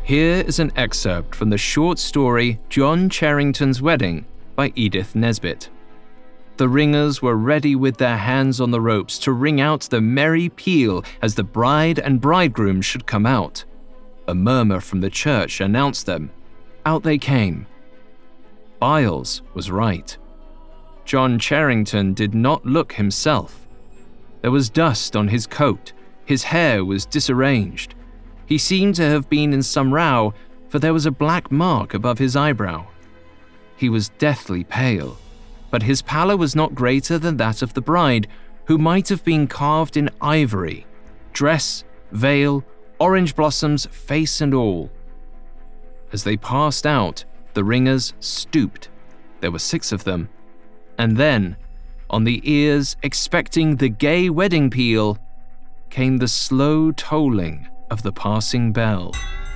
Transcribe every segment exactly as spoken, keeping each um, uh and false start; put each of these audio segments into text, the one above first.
Here is an excerpt from the short story John Charrington's Wedding by Edith Nesbit. The ringers were ready with their hands on the ropes to ring out the merry peal as the bride and bridegroom should come out. A murmur from the church announced them. Out they came. Byles was right. John Charrington did not look himself. There was dust on his coat. His hair was disarranged. He seemed to have been in some row, for there was a black mark above his eyebrow. He was deathly pale, but his pallor was not greater than that of the bride, who might have been carved in ivory, dress, veil, orange blossoms, face and all. As they passed out, the ringers stooped. There were six of them. And then, on the ears expecting the gay wedding peal, came the slow tolling of the passing bell.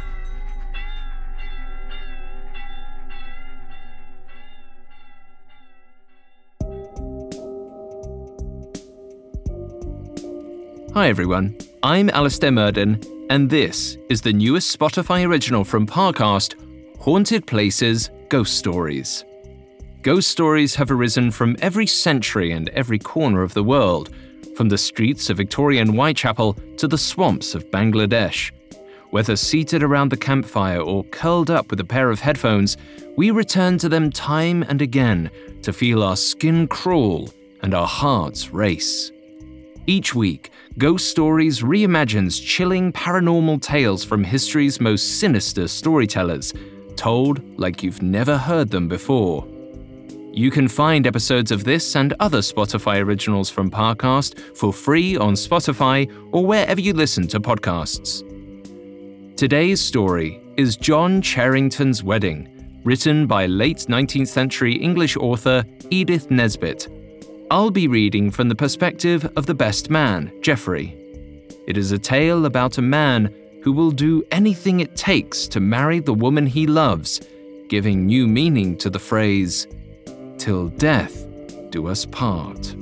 Hi everyone, I'm Alistair Murden, and this is the newest Spotify original from Parcast, Haunted Places Ghost Stories. Ghost stories have arisen from every century and every corner of the world, from the streets of Victorian Whitechapel to the swamps of Bangladesh. Whether seated around the campfire or curled up with a pair of headphones, we return to them time and again to feel our skin crawl and our hearts race. Each week, Ghost Stories reimagines chilling paranormal tales from history's most sinister storytellers, told like you've never heard them before. You can find episodes of this and other Spotify originals from Parcast for free on Spotify or wherever you listen to podcasts. Today's story is John Charrington's Wedding, written by late nineteenth century English author Edith Nesbit. I'll be reading from the perspective of the best man, Geoffrey. It is a tale about a man who will do anything it takes to marry the woman he loves, giving new meaning to the phrase, "Till death do us part."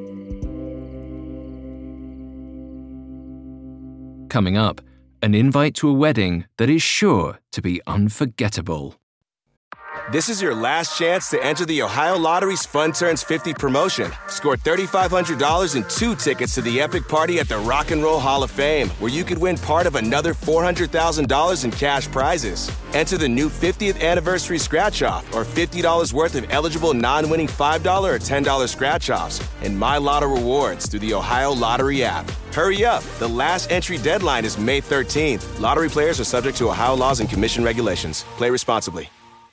Coming up, an invite to a wedding that is sure to be unforgettable. This is your last chance to enter the Ohio Lottery's Fun Turns fifty promotion. Score three thousand five hundred dollars and two tickets to the epic party at the Rock and Roll Hall of Fame, where you could win part of another four hundred thousand dollars in cash prizes. Enter the new fiftieth anniversary scratch-off or fifty dollars worth of eligible non-winning five dollars or ten dollars scratch-offs and My Lotto rewards through the Ohio Lottery app. Hurry up! The last entry deadline is May thirteenth. Lottery players are subject to Ohio laws and commission regulations. Play responsibly.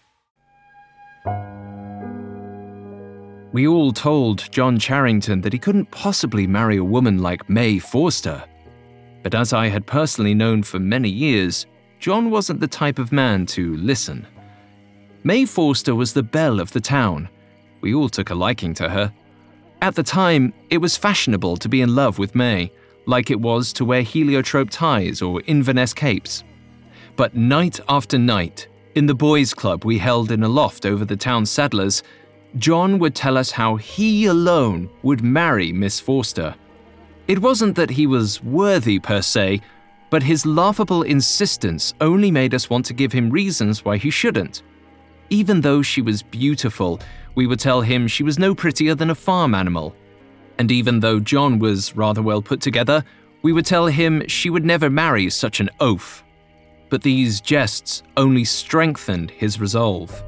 We all told John Charrington that he couldn't possibly marry a woman like May Forster. But as I had personally known for many years, John wasn't the type of man to listen. May Forster was the belle of the town. We all took a liking to her. At the time, it was fashionable to be in love with May, like it was to wear heliotrope ties or Inverness capes. But night after night, in the boys' club we held in a loft over the town saddlers, John would tell us how he alone would marry Miss Forster. It wasn't that he was worthy per se, but his laughable insistence only made us want to give him reasons why he shouldn't. Even though she was beautiful, we would tell him she was no prettier than a farm animal. And even though John was rather well put together, we would tell him she would never marry such an oaf. But these jests only strengthened his resolve.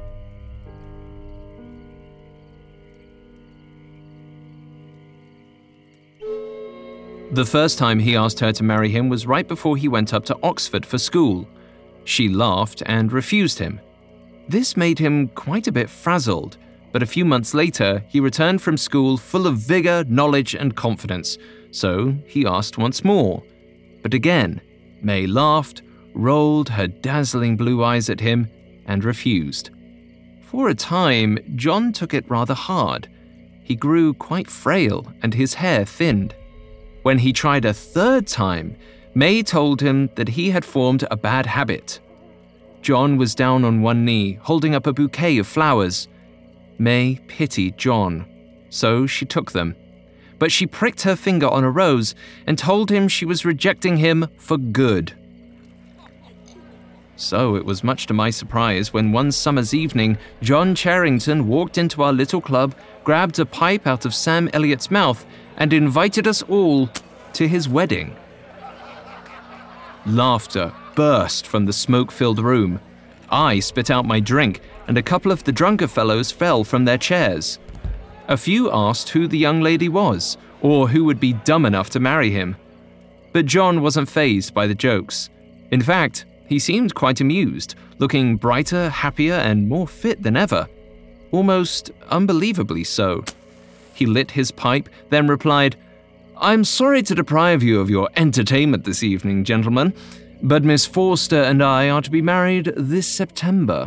The first time he asked her to marry him was right before he went up to Oxford for school. She laughed and refused him. This made him quite a bit frazzled, but a few months later, he returned from school full of vigor, knowledge, and confidence, so he asked once more. But again, May laughed, rolled her dazzling blue eyes at him, and refused. For a time, John took it rather hard. He grew quite frail, and his hair thinned. When he tried a third time, May told him that he had formed a bad habit. John was down on one knee, holding up a bouquet of flowers. May pitied John, so she took them. But she pricked her finger on a rose and told him she was rejecting him for good. So it was much to my surprise when one summer's evening, John Charrington walked into our little club, grabbed a pipe out of Sam Elliott's mouth, and invited us all to his wedding. Laughter burst from the smoke-filled room. I spit out my drink, and a couple of the drunker fellows fell from their chairs. A few asked who the young lady was, or who would be dumb enough to marry him. But John wasn't fazed by the jokes. In fact, he seemed quite amused, looking brighter, happier, and more fit than ever. Almost unbelievably so. He lit his pipe, then replied, "I'm sorry to deprive you of your entertainment this evening, gentlemen, but Miss Forster and I are to be married this September."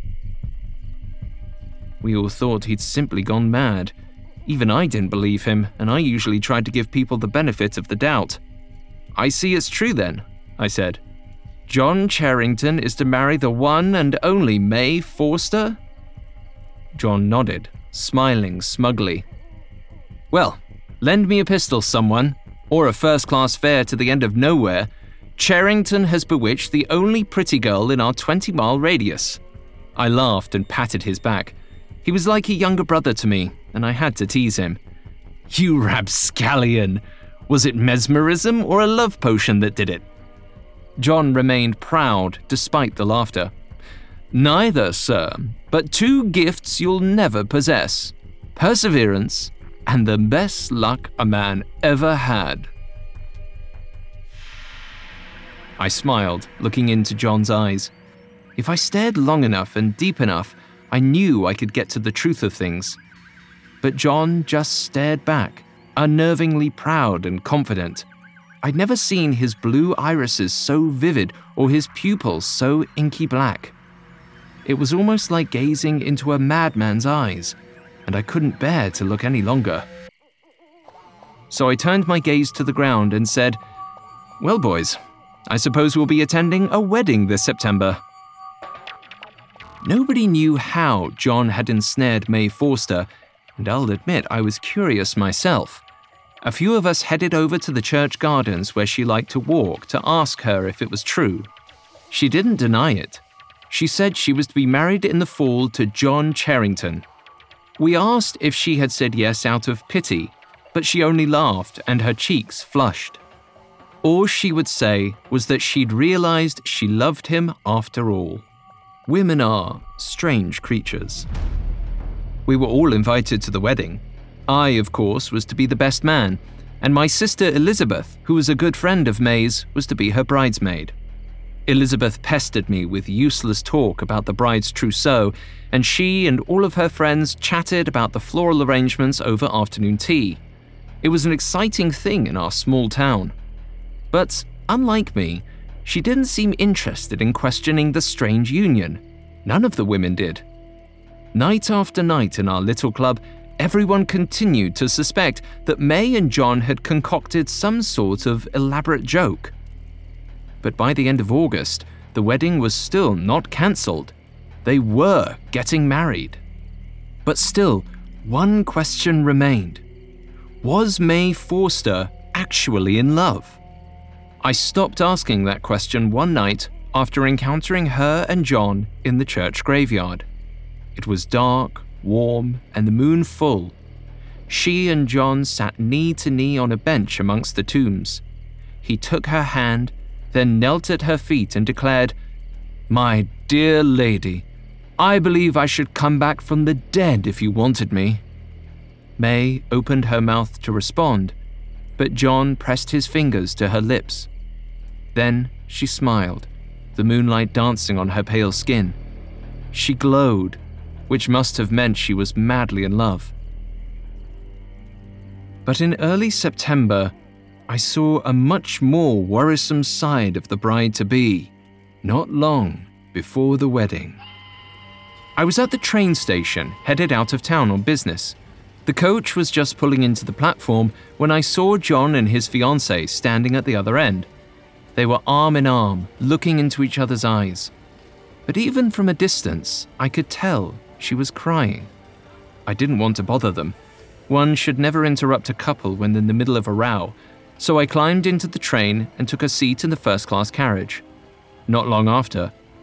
We all thought he'd simply gone mad. Even I didn't believe him, and I usually tried to give people the benefit of the doubt. "I see it's true then," I said. "John Charrington is to marry the one and only May Forster?" John nodded, smiling smugly. "Well, lend me a pistol, someone, or a first-class fare to the end of nowhere. Charrington has bewitched the only pretty girl in our twenty-mile radius." I laughed and patted his back. He was like a younger brother to me, and I had to tease him. "You rapscallion! Was it mesmerism or a love potion that did it?" John remained proud despite the laughter. "Neither, sir, but two gifts you'll never possess: perseverance and the best luck a man ever had." I smiled, looking into John's eyes. If I stared long enough and deep enough, I knew I could get to the truth of things. But John just stared back, unnervingly proud and confident. I'd never seen his blue irises so vivid or his pupils so inky black. It was almost like gazing into a madman's eyes, and I couldn't bear to look any longer. So I turned my gaze to the ground and said, "Well, boys, I suppose we'll be attending a wedding this September." Nobody knew how John had ensnared May Forster, and I'll admit I was curious myself. A few of us headed over to the church gardens where she liked to walk to ask her if it was true. She didn't deny it. She said she was to be married in the fall to John Charrington. We asked if she had said yes out of pity, but she only laughed and her cheeks flushed. All she would say was that she'd realized she loved him after all. Women are strange creatures. We were all invited to the wedding. I, of course, was to be the best man, and my sister Elizabeth, who was a good friend of May's, was to be her bridesmaid. Elizabeth pestered me with useless talk about the bride's trousseau, and she and all of her friends chatted about the floral arrangements over afternoon tea. It was an exciting thing in our small town. But, unlike me, she didn't seem interested in questioning the strange union. None of the women did. Night after night in our little club, everyone continued to suspect that May and John had concocted some sort of elaborate joke. But by the end of August, the wedding was still not cancelled. They were getting married. But still, one question remained. Was May Forster actually in love? I stopped asking that question one night after encountering her and John in the church graveyard. It was dark, warm, and the moon full. She and John sat knee to knee on a bench amongst the tombs. He took her hand, then knelt at her feet and declared, "My dear lady, I believe I should come back from the dead if you wanted me." May opened her mouth to respond, but John pressed his fingers to her lips. Then she smiled, the moonlight dancing on her pale skin. She glowed, which must have meant she was madly in love. But in early September, I saw a much more worrisome side of the bride-to-be, not long before the wedding. I was at the train station, headed out of town on business. The coach was just pulling into the platform when I saw John and his fiancée standing at the other end. They were arm in arm, looking into each other's eyes. But even from a distance, I could tell she was crying. I didn't want to bother them. One should never interrupt a couple when in the middle of a row, so I climbed into the train and took a seat in the first-class carriage. Not long after,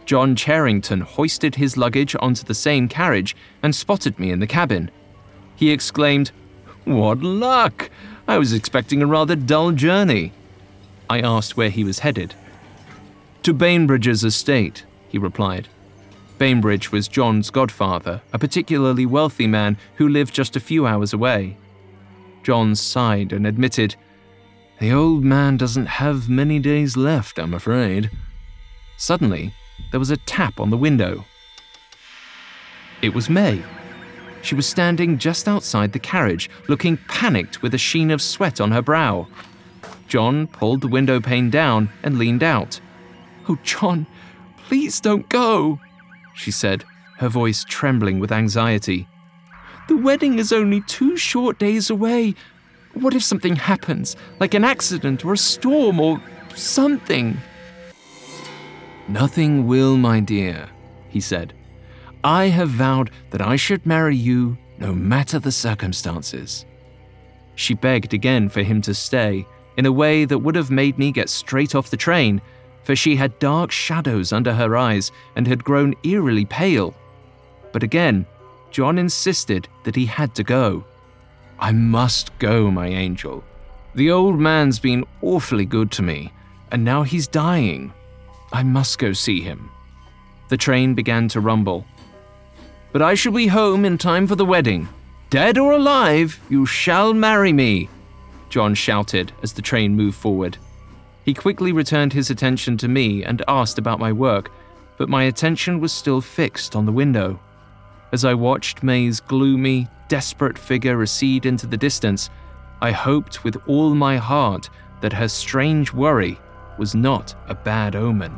John Charrington hoisted his luggage onto the same carriage and spotted me in the cabin. He exclaimed, "What luck! I was expecting a rather dull journey." I asked where he was headed. "To Bainbridge's estate," he replied. Bainbridge was John's godfather, a particularly wealthy man who lived just a few hours away. John sighed and admitted, "The old man doesn't have many days left, I'm afraid." Suddenly, there was a tap on the window. It was May. She was standing just outside the carriage, looking panicked with a sheen of sweat on her brow. John pulled the window pane down and leaned out. "Oh, John, please don't go," she said, her voice trembling with anxiety. "The wedding is only two short days away. What if something happens, like an accident or a storm or something?" "Nothing will, my dear," he said. "I have vowed that I should marry you no matter the circumstances." She begged again for him to stay, in a way that would have made me get straight off the train, for she had dark shadows under her eyes and had grown eerily pale. But again, John insisted that he had to go. "I must go, my angel. The old man's been awfully good to me, and now he's dying. I must go see him." The train began to rumble. "But I shall be home in time for the wedding. Dead or alive, you shall marry me," John shouted as the train moved forward. He quickly returned his attention to me and asked about my work, but my attention was still fixed on the window. As I watched May's gloomy, desperate figure recede into the distance, I hoped with all my heart that her strange worry was not a bad omen.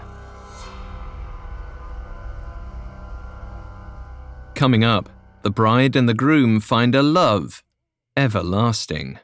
Coming up, the bride and the groom find a love everlasting.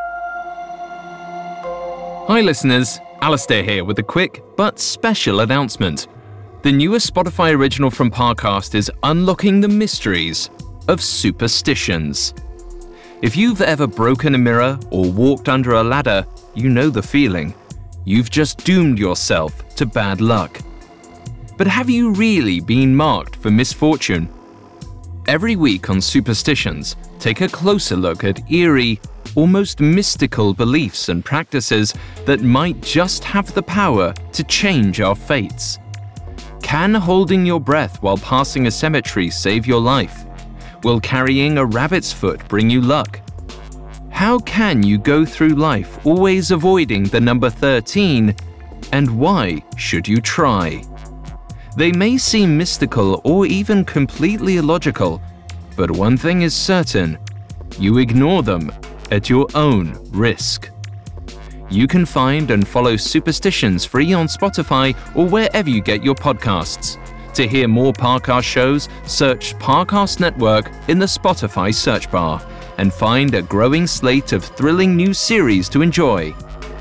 Hi listeners, Alistair here with a quick but special announcement. The newest Spotify original from Parcast is unlocking the mysteries of superstitions. If you've ever broken a mirror or walked under a ladder, you know the feeling. You've just doomed yourself to bad luck. But have you really been marked for misfortune? Every week on Superstitions, take a closer look at eerie, almost mystical beliefs and practices that might just have the power to change our fates. Can holding your breath while passing a cemetery save your life? Will carrying a rabbit's foot bring you luck? How can you go through life always avoiding the number thirteen, and why should you try? They may seem mystical or even completely illogical, but one thing is certain, you ignore them at your own risk. You can find and follow Superstitions free on Spotify or wherever you get your podcasts. To hear more Parcast shows, search Parcast Network in the Spotify search bar and find a growing slate of thrilling new series to enjoy.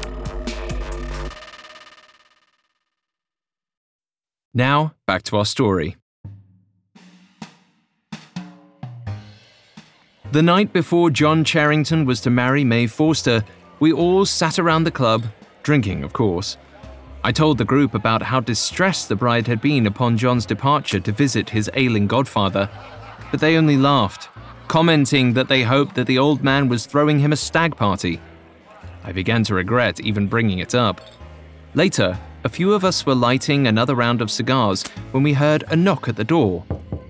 Now, back to our story. The night before John Charrington was to marry May Forster, we all sat around the club, drinking, of course. I told the group about how distressed the bride had been upon John's departure to visit his ailing godfather, but they only laughed, commenting that they hoped that the old man was throwing him a stag party. I began to regret even bringing it up. Later, a few of us were lighting another round of cigars when we heard a knock at the door.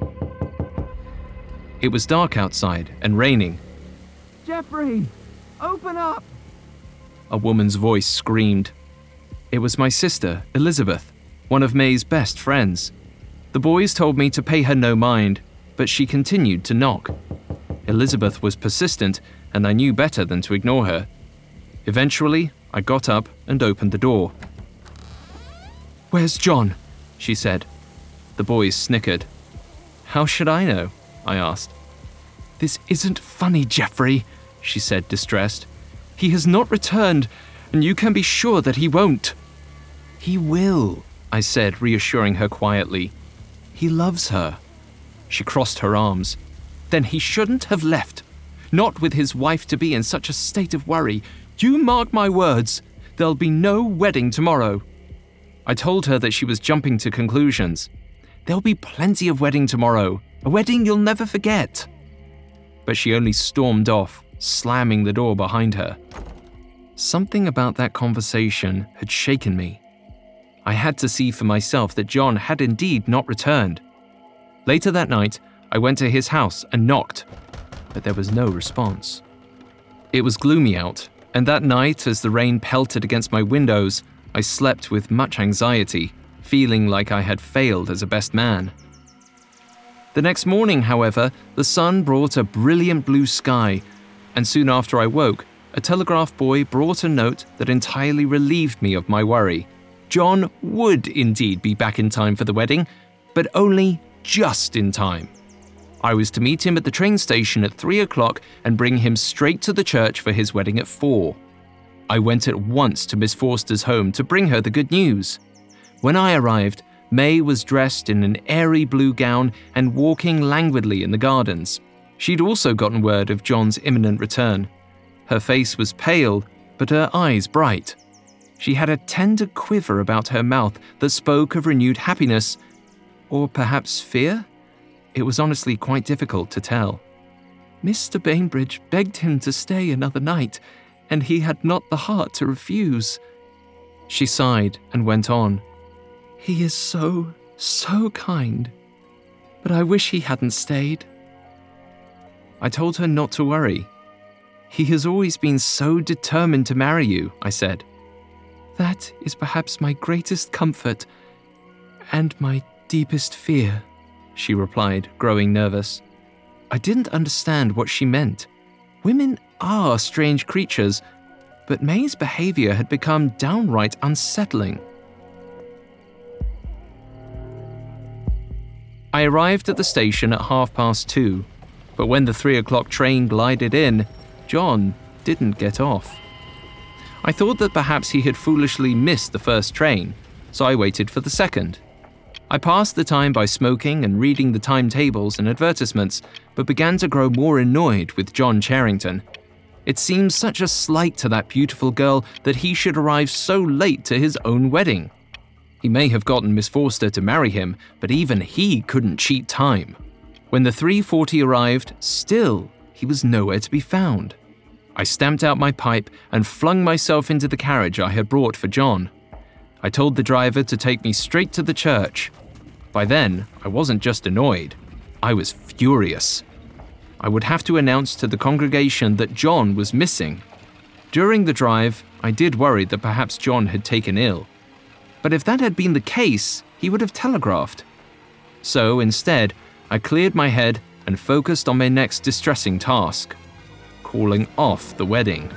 It was dark outside and raining. "Jeffrey, open up!" A woman's voice screamed. It was my sister, Elizabeth, one of May's best friends. The boys told me to pay her no mind, but she continued to knock. Elizabeth was persistent, and I knew better than to ignore her. Eventually, I got up and opened the door. "Where's John?" she said. The boys snickered. "How should I know?" I asked. "This isn't funny, Jeffrey," she said, distressed. "He has not returned, and you can be sure that he won't." "He will," I said, reassuring her quietly. "He loves her." She crossed her arms. "Then he shouldn't have left. Not with his wife-to-be in such a state of worry. You mark my words, there'll be no wedding tomorrow." I told her that she was jumping to conclusions. There'll be plenty of wedding tomorrow, a wedding you'll never forget. But she only stormed off, slamming the door behind her. Something about that conversation had shaken me. I had to see for myself that John had indeed not returned. Later that night, I went to his house and knocked, but there was no response. It was gloomy out, and that night, as the rain pelted against my windows, I slept with much anxiety, feeling like I had failed as a best man. The next morning, however, the sun brought a brilliant blue sky, and soon after I woke, a telegraph boy brought a note that entirely relieved me of my worry. John would indeed be back in time for the wedding, but only just in time. I was to meet him at the train station at three o'clock and bring him straight to the church for his wedding at four. I went at once to Miss Forster's home to bring her the good news. When I arrived, May was dressed in an airy blue gown and walking languidly in the gardens. She'd also gotten word of John's imminent return. Her face was pale, but her eyes bright. She had a tender quiver about her mouth that spoke of renewed happiness, or perhaps fear? It was honestly quite difficult to tell. Mister Bainbridge begged him to stay another night, and he had not the heart to refuse. She sighed and went on. He is so, so kind, but I wish he hadn't stayed. I told her not to worry. He has always been so determined to marry you, I said. That is perhaps my greatest comfort and my deepest fear, she replied, growing nervous. I didn't understand what she meant. Women are strange creatures, but May's behavior had become downright unsettling. I arrived at the station at half past two, but when the three o'clock train glided in, John didn't get off. I thought that perhaps he had foolishly missed the first train, so I waited for the second. I passed the time by smoking and reading the timetables and advertisements, but began to grow more annoyed with John Charrington. It seemed such a slight to that beautiful girl that he should arrive so late to his own wedding. He may have gotten Miss Forster to marry him, but even he couldn't cheat time. When the three forty arrived, still, he was nowhere to be found. I stamped out my pipe and flung myself into the carriage I had brought for John. I told the driver to take me straight to the church. By then, I wasn't just annoyed, I was furious. I would have to announce to the congregation that John was missing. During the drive, I did worry that perhaps John had taken ill. But if that had been the case, he would have telegraphed. So instead, I cleared my head and focused on my next distressing task, calling off the wedding.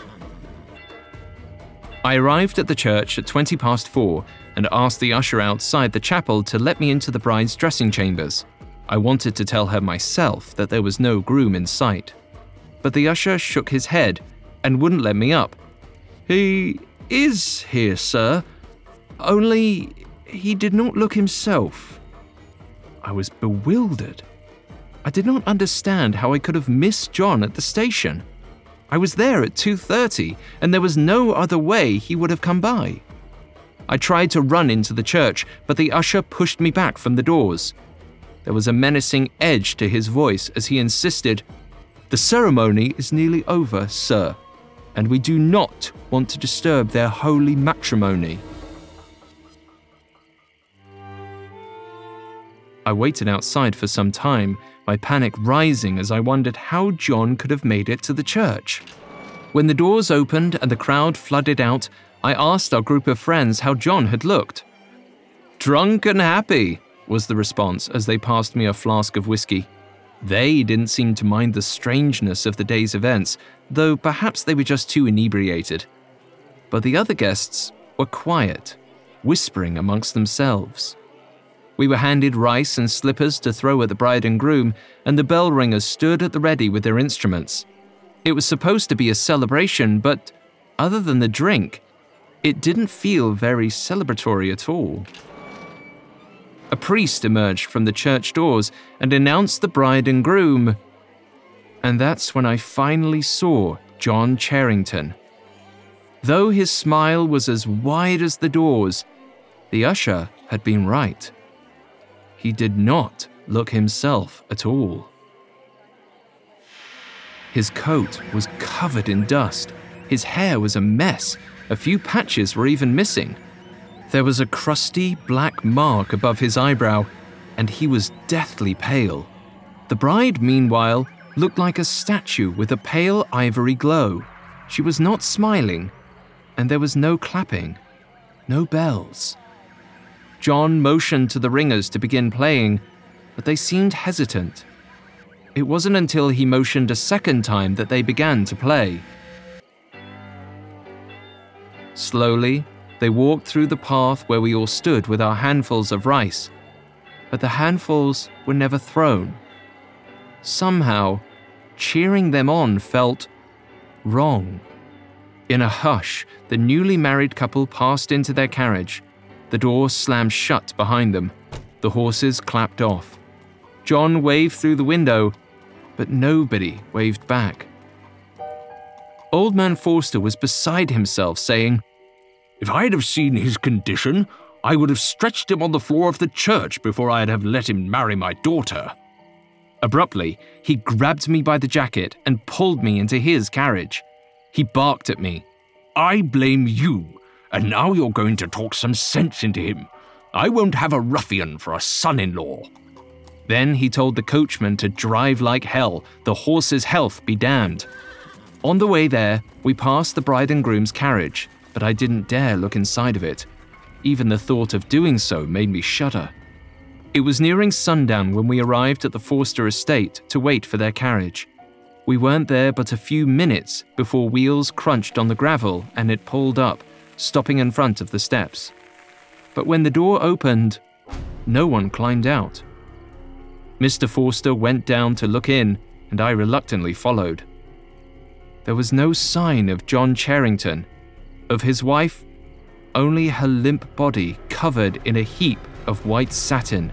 I arrived at the church at twenty past four and asked the usher outside the chapel to let me into the bride's dressing chambers. I wanted to tell her myself that there was no groom in sight. But the usher shook his head and wouldn't let me up. He is here, sir. Only he did not look himself. I was bewildered. I did not understand how I could have missed John at the station. I was there at two thirty, and there was no other way he would have come by. I tried to run into the church, but the usher pushed me back from the doors. There was a menacing edge to his voice as he insisted, "The ceremony is nearly over, sir, and we do not want to disturb their holy matrimony." I waited outside for some time, my panic rising as I wondered how John could have made it to the church. When the doors opened and the crowd flooded out, I asked our group of friends how John had looked. "Drunk and happy," was the response as they passed me a flask of whiskey. They didn't seem to mind the strangeness of the day's events, though perhaps they were just too inebriated. But the other guests were quiet, whispering amongst themselves. We were handed rice and slippers to throw at the bride and groom, and the bell ringers stood at the ready with their instruments. It was supposed to be a celebration, but other than the drink, it didn't feel very celebratory at all. A priest emerged from the church doors and announced the bride and groom. And that's when I finally saw John Charrington. Though his smile was as wide as the doors, The usher had been right. He did not look himself at all. His coat was covered in dust. His hair was a mess. A few patches were even missing. There was a crusty black mark above his eyebrow, and he was deathly pale. The bride, meanwhile, looked like a statue with a pale ivory glow. She was not smiling, and there was no clapping, no bells. John motioned to the ringers to begin playing, but they seemed hesitant. It wasn't until he motioned a second time that they began to play. Slowly, they walked through the path where we all stood with our handfuls of rice, but the handfuls were never thrown. Somehow, cheering them on felt wrong. In a hush, the newly married couple passed into their carriage. The door slammed shut behind them. The horses clapped off. John waved through the window, but nobody waved back. Old Man Forster was beside himself, saying, "If I'd have seen his condition, I would have stretched him on the floor of the church before I'd have let him marry my daughter." Abruptly, he grabbed me by the jacket and pulled me into his carriage. He barked at me. "I blame you, and now you're going to talk some sense into him. I won't have a ruffian for a son-in-law." Then he told the coachman to drive like hell, the horse's health be damned. On the way there, we passed the bride and groom's carriage, but I didn't dare look inside of it. Even the thought of doing so made me shudder. It was nearing sundown when we arrived at the Forster estate to wait for their carriage. We weren't there but a few minutes before wheels crunched on the gravel and it pulled up, stopping in front of the steps. But when the door opened, no one climbed out. Mister Forster went down to look in, and I reluctantly followed. There was no sign of John Charrington. Of his wife, only her limp body covered in a heap of white satin.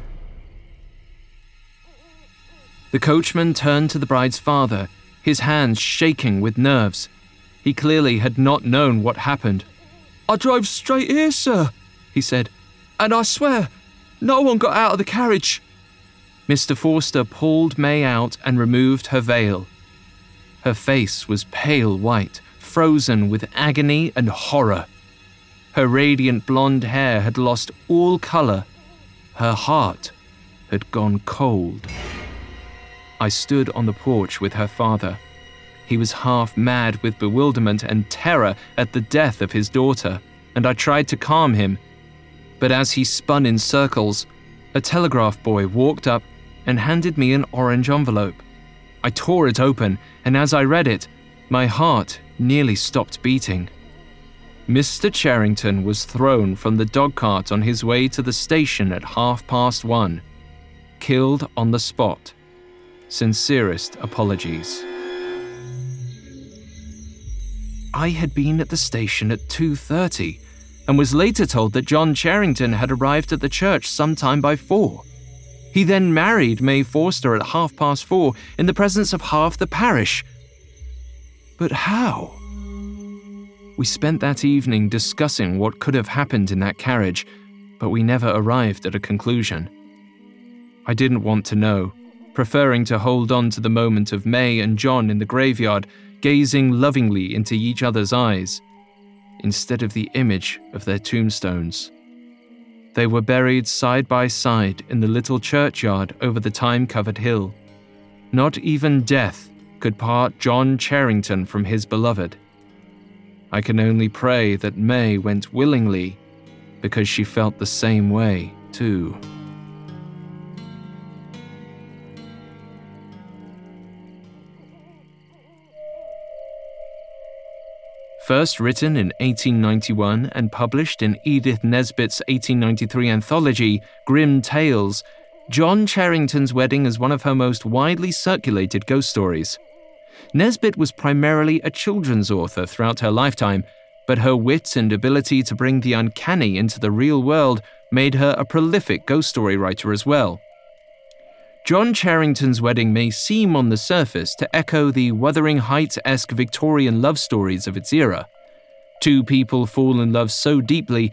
The coachman turned to the bride's father, his hands shaking with nerves. He clearly had not known what happened. "I drove straight here, sir," he said, "and I swear, no one got out of the carriage." Mister Forster pulled May out and removed her veil. Her face was pale white, frozen with agony and horror. Her radiant blonde hair had lost all color. Her heart had gone cold. I stood on the porch with her father. He was half mad with bewilderment and terror at the death of his daughter, and I tried to calm him. But as he spun in circles, a telegraph boy walked up and handed me an orange envelope. I tore it open, and as I read it, my heart nearly stopped beating. Mister Charrington was thrown from the dogcart on his way to the station at half past one. Killed on the spot. Sincerest apologies. I had been at the station at two thirty and was later told that John Charrington had arrived at the church sometime by four. He then married May Forster at half past four in the presence of half the parish. But how? We spent that evening discussing what could have happened in that carriage, but we never arrived at a conclusion. I didn't want to know, preferring to hold on to the moment of May and John in the graveyard, gazing lovingly into each other's eyes, instead of the image of their tombstones. They were buried side by side in the little churchyard over the time-covered hill. Not even death could part John Charrington from his beloved. I can only pray that May went willingly, because she felt the same way, too. First written in eighteen ninety-one and published in Edith Nesbit's eighteen ninety-three anthology, Grim Tales, John Charrington's wedding is one of her most widely circulated ghost stories. Nesbit was primarily a children's author throughout her lifetime, but her wit and ability to bring the uncanny into the real world made her a prolific ghost story writer as well. John Charrington's wedding may seem on the surface to echo the Wuthering Heights-esque Victorian love stories of its era. Two people fall in love so deeply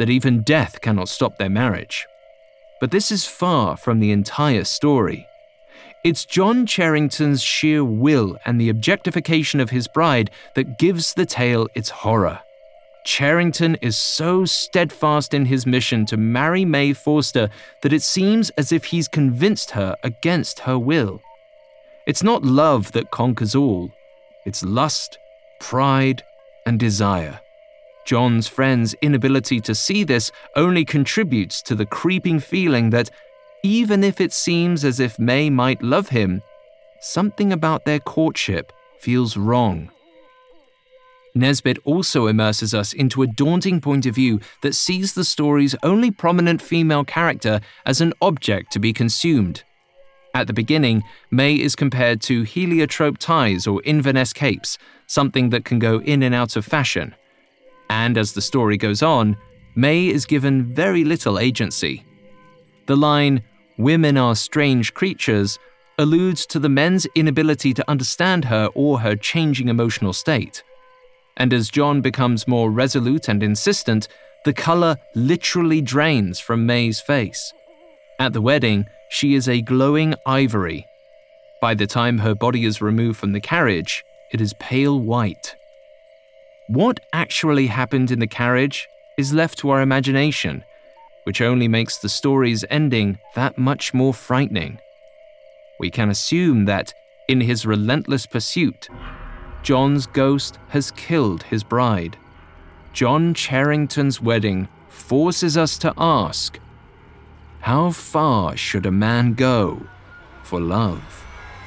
that even death cannot stop their marriage. But this is far from the entire story. It's John Cherrington's sheer will and the objectification of his bride that gives the tale its horror. Cherrington is so steadfast in his mission to marry May Forster that it seems as if he's convinced her against her will. It's not love that conquers all. It's lust, pride, and desire. John's friend's inability to see this only contributes to the creeping feeling that, even if it seems as if May might love him, something about their courtship feels wrong. Nesbit also immerses us into a daunting point of view that sees the story's only prominent female character as an object to be consumed. At the beginning, May is compared to heliotrope ties or Inverness capes, something that can go in and out of fashion. And as the story goes on, May is given very little agency. The line, "Women are strange creatures," alludes to the men's inability to understand her or her changing emotional state. And as John becomes more resolute and insistent, the color literally drains from May's face. At the wedding, she is a glowing ivory. By the time her body is removed from the carriage, it is pale white. What actually happened in the carriage is left to our imagination, which only makes the story's ending that much more frightening. We can assume that, in his relentless pursuit, John's ghost has killed his bride. John Cherrington's wedding forces us to ask, how far should a man go for love?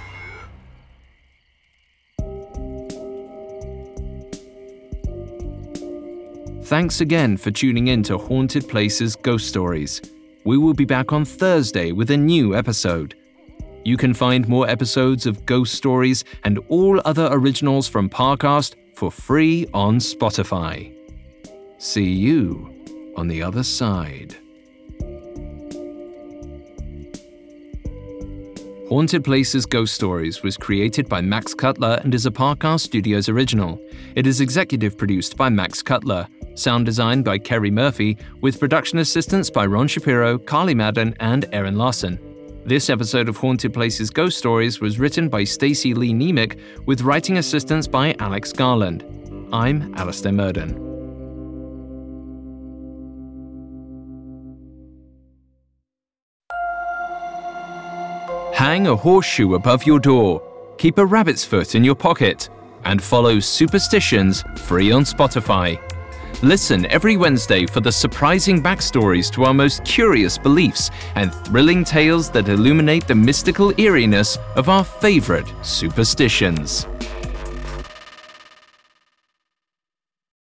Thanks again for tuning in to Haunted Places Ghost Stories. We will be back on Thursday with a new episode. You can find more episodes of Ghost Stories and all other originals from Parcast for free on Spotify. See you on the other side. Haunted Places Ghost Stories was created by Max Cutler and is a Parcast Studios original. It is executive produced by Max Cutler, sound designed by Kerry Murphy, with production assistance by Ron Shapiro, Carly Madden, and Erin Larson. This episode of Haunted Places Ghost Stories was written by Stacey Lee Nemick, with writing assistance by Alex Garland. I'm Alistair Murden. Hang a horseshoe above your door, keep a rabbit's foot in your pocket, and follow Superstitions free on Spotify. Listen every Wednesday for the surprising backstories to our most curious beliefs and thrilling tales that illuminate the mystical eeriness of our favorite superstitions.